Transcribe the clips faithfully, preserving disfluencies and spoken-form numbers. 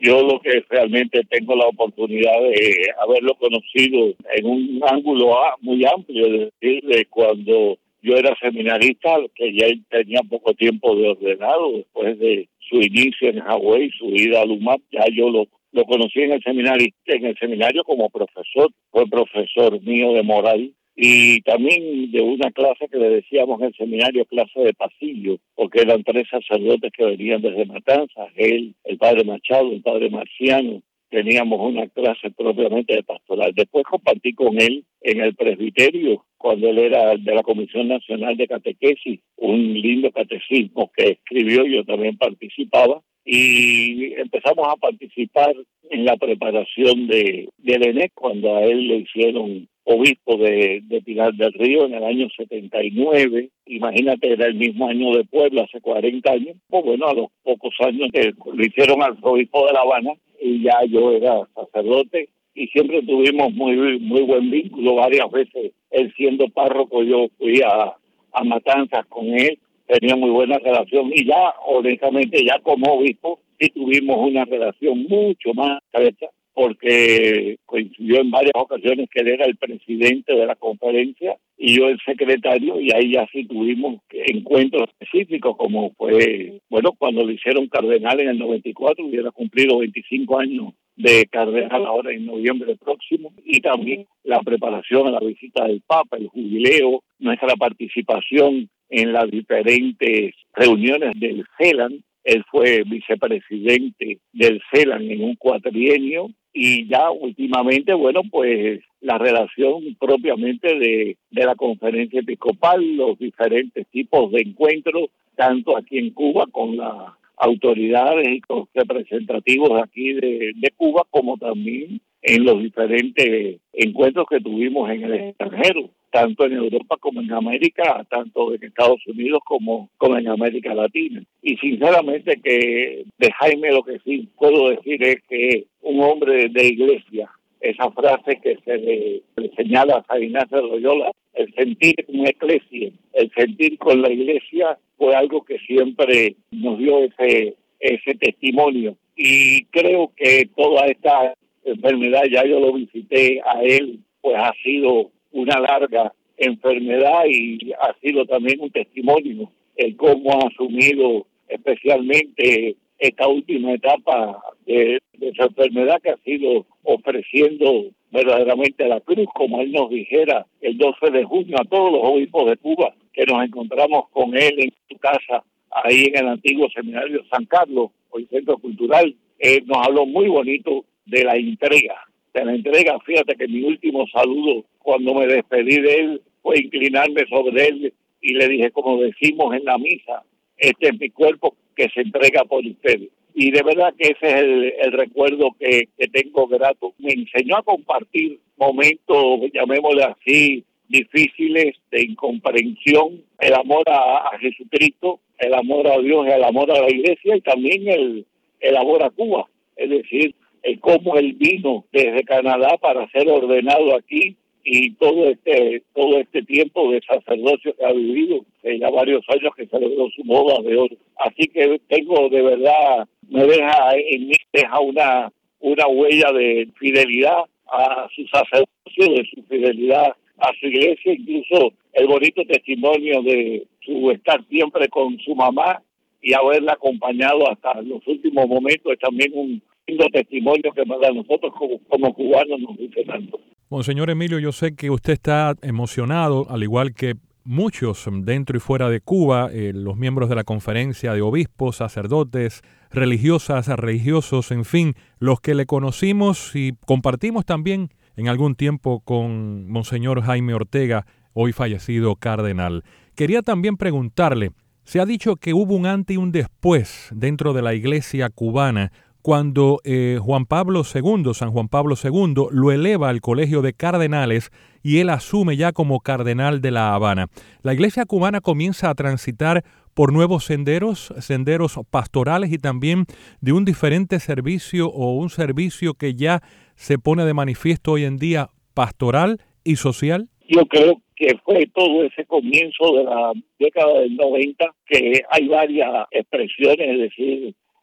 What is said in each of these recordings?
Yo lo que realmente tengo la oportunidad de haberlo conocido en un ángulo a- muy amplio, es decir, de cuando yo era seminarista, que ya él tenía poco tiempo de ordenado, después de su inicio en Hawái, su ida al U M A P, ya yo lo, lo conocí en el seminario, en el seminario como profesor, fue profesor mío de moral, y también de una clase que le decíamos en el seminario, clase de pasillo, porque eran tres sacerdotes que venían desde Matanzas, él, el padre Machado, el padre Marciano. Teníamos una clase propiamente de pastoral. Después compartí con él en el presbiterio, cuando él era de la Comisión Nacional de Catequesis, un lindo catecismo que escribió, yo también participaba, y empezamos a participar en la preparación de, del E N E C, cuando a él le hicieron obispo de, de Pinar del Río en el año setenta y nueve. Imagínate, era el mismo año de Puebla, hace cuarenta años. Pues bueno, a los pocos años que lo hicieron arzobispo de La Habana, y ya yo era sacerdote, y siempre tuvimos muy muy buen vínculo. Varias veces, él siendo párroco, yo fui a, a Matanzas con él, tenía muy buena relación, y ya, honestamente, ya como obispo, sí tuvimos una relación mucho más estrecha, porque coincidió en varias ocasiones que él era el presidente de la conferencia y yo el secretario, y ahí ya sí tuvimos encuentros específicos, como fue, bueno, cuando lo hicieron cardenal en el noventa y cuatro, hubiera cumplido veinticinco años de cardenal ahora en noviembre próximo, y también la preparación a la visita del Papa, el jubileo, nuestra participación en las diferentes reuniones del CELAN. Él fue vicepresidente del CELAN en un cuatrienio, y ya últimamente, bueno, pues la relación propiamente de, de la conferencia episcopal, los diferentes tipos de encuentros, tanto aquí en Cuba con las autoridades y con representativos aquí de, de Cuba, como también en los diferentes encuentros que tuvimos en el extranjero, tanto en Europa como en América, tanto en Estados Unidos como, como en América Latina. Y sinceramente que de Jaime lo que sí puedo decir es que es un hombre de iglesia. Esa frase que se le, le señala a San Ignacio de Loyola, el sentir con la iglesia, el sentir con la iglesia, fue algo que siempre nos dio ese, ese testimonio. Y creo que toda esta enfermedad, ya yo lo visité a él, pues ha sido una larga enfermedad, y ha sido también un testimonio el cómo ha asumido especialmente esta última etapa de, de su enfermedad, que ha sido ofreciendo verdaderamente la cruz, como él nos dijera el doce de junio a todos los obispos de Cuba, que nos encontramos con él en su casa, ahí en el antiguo seminario San Carlos, hoy Centro Cultural. Eh, nos habló muy bonito de la entrega, de la entrega. Fíjate que mi último saludo cuando me despedí de él fue inclinarme sobre él y le dije, como decimos en la misa, este es mi cuerpo que se entrega por ustedes. Y de verdad que ese es el, el recuerdo que, que tengo grato. Me enseñó a compartir momentos, llamémosle así, difíciles, de incomprensión, el amor a, a Jesucristo, el amor a Dios, el amor a la iglesia, y también el, el amor a Cuba. Es decir, el cómo él vino desde Canadá para ser ordenado aquí, y todo este todo este tiempo de sacerdocio que ha vivido, eh, ya varios años que celebró su boda de oro. Así que tengo, de verdad, me deja en mí, deja una, una huella de fidelidad a su sacerdocio, de su fidelidad a su iglesia, incluso el bonito testimonio de su estar siempre con su mamá y haberla acompañado hasta los últimos momentos. Es también un lindo testimonio que para nosotros como, como cubanos nos dice tanto. Monseñor Emilio, yo sé que usted está emocionado, al igual que muchos dentro y fuera de Cuba, eh, los miembros de la conferencia de obispos, sacerdotes, religiosas, religiosos, en fin, los que le conocimos y compartimos también en algún tiempo con Monseñor Jaime Ortega, hoy fallecido cardenal. Quería también preguntarle, se ha dicho que hubo un antes y un después dentro de la iglesia cubana cuando eh, Juan Pablo segundo, San Juan Pablo segundo, lo eleva al Colegio de Cardenales y él asume ya como cardenal de La Habana. La iglesia cubana comienza a transitar por nuevos senderos, senderos pastorales y también de un diferente servicio o un servicio que ya se pone de manifiesto hoy en día pastoral y social. Yo creo que fue todo ese comienzo de la década del noventa, que hay varias expresiones, es decir,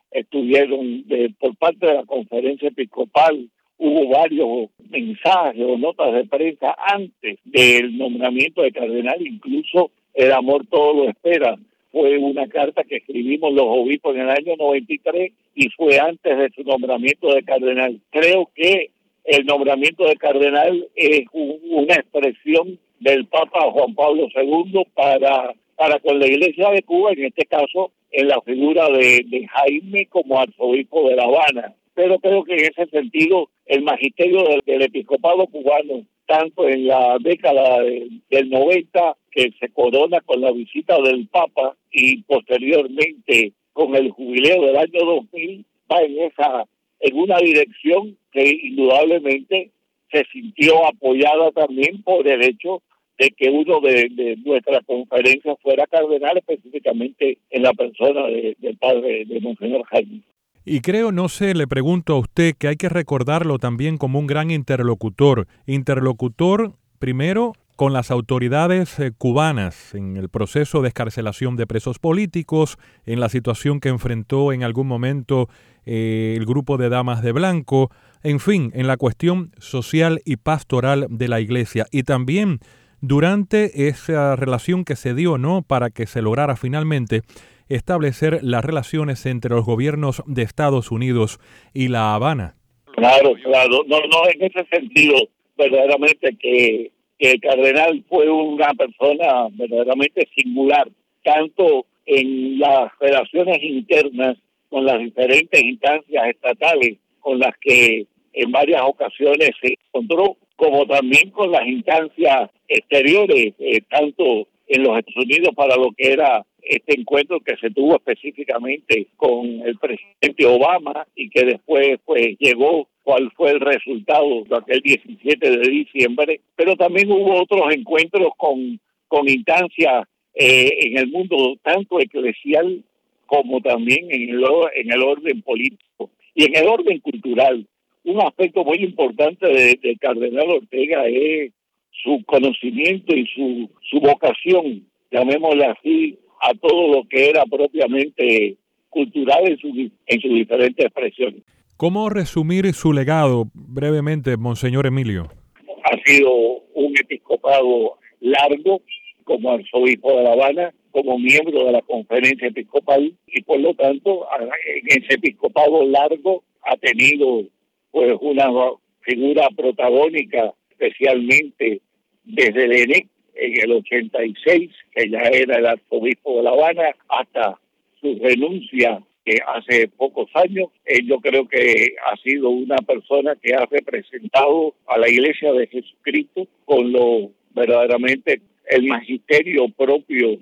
estuvieron de, por parte de la conferencia episcopal. Hubo varios mensajes o notas de prensa antes del nombramiento de cardenal, incluso El amor todo lo espera. Fue una carta que escribimos los obispos en el año noventa y tres y fue antes de su nombramiento de cardenal. Creo que el nombramiento de cardenal es un, una expresión del Papa Juan Pablo segundo para, para con la Iglesia de Cuba, en este caso en la figura de, de Jaime como arzobispo de La Habana. Pero creo que en ese sentido el magisterio del, del episcopado cubano, tanto en la década de, del noventa, que se corona con la visita del Papa, y posteriormente con el jubileo del año dos mil, va en esa en una dirección que indudablemente se sintió apoyada también por el hecho de que uno de, de nuestras conferencias fuera cardenal, específicamente en la persona de, del padre de Monseñor Jaime. Y creo, no sé, le pregunto a usted que hay que recordarlo también como un gran interlocutor. Interlocutor, primero, con las autoridades eh, cubanas en el proceso de excarcelación de presos políticos, en la situación que enfrentó en algún momento eh, el grupo de Damas de Blanco, en fin, en la cuestión social y pastoral de la Iglesia. Y también durante esa relación que se dio, ¿no?, para que se lograra finalmente establecer las relaciones entre los gobiernos de Estados Unidos y La Habana. Claro, claro. No, no, en ese sentido, verdaderamente que, que el cardenal fue una persona verdaderamente singular, tanto en las relaciones internas con las diferentes instancias estatales con las que en varias ocasiones se encontró, como también con las instancias exteriores, eh, tanto en los Estados Unidos para lo que era este encuentro que se tuvo específicamente con el presidente Obama y que después pues llegó cuál fue el resultado de aquel diecisiete de diciembre, pero también hubo otros encuentros con, con instancias eh, en el mundo tanto eclesial como también en el, en el orden político y en el orden cultural. Un aspecto muy importante del de cardenal Ortega es su conocimiento y su, su vocación, llamémosle así, a todo lo que era propiamente cultural en, su, en sus diferentes expresiones. ¿Cómo resumir su legado brevemente, Monseñor Emilio? Ha sido un episcopado largo como arzobispo de La Habana, como miembro de la conferencia episcopal, y por lo tanto en ese episcopado largo ha tenido pues una figura protagónica, especialmente desde el E N E C en el ochenta y seis, que ya era el arzobispo de La Habana, hasta su renuncia que hace pocos años. Eh, yo creo que ha sido una persona que ha representado a la Iglesia de Jesucristo con lo verdaderamente el magisterio propio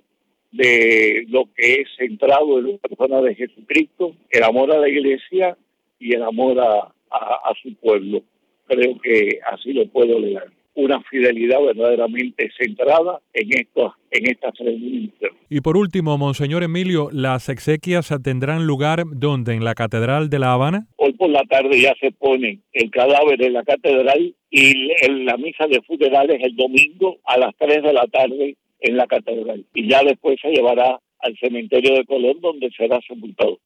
de lo que es centrado en la persona de Jesucristo, el amor a la Iglesia y el amor a, a, a su pueblo. Creo que así lo puedo leer. Una fidelidad verdaderamente centrada en estos, en estas reuniones. Y por último, Monseñor Emilio, ¿las exequias tendrán lugar dónde? ¿En la Catedral de La Habana? Hoy por la tarde ya se pone el cadáver en la catedral y en la misa de funerales el domingo a las tres de la tarde en la catedral. Y ya después se llevará al cementerio de Colón, donde será sepultado.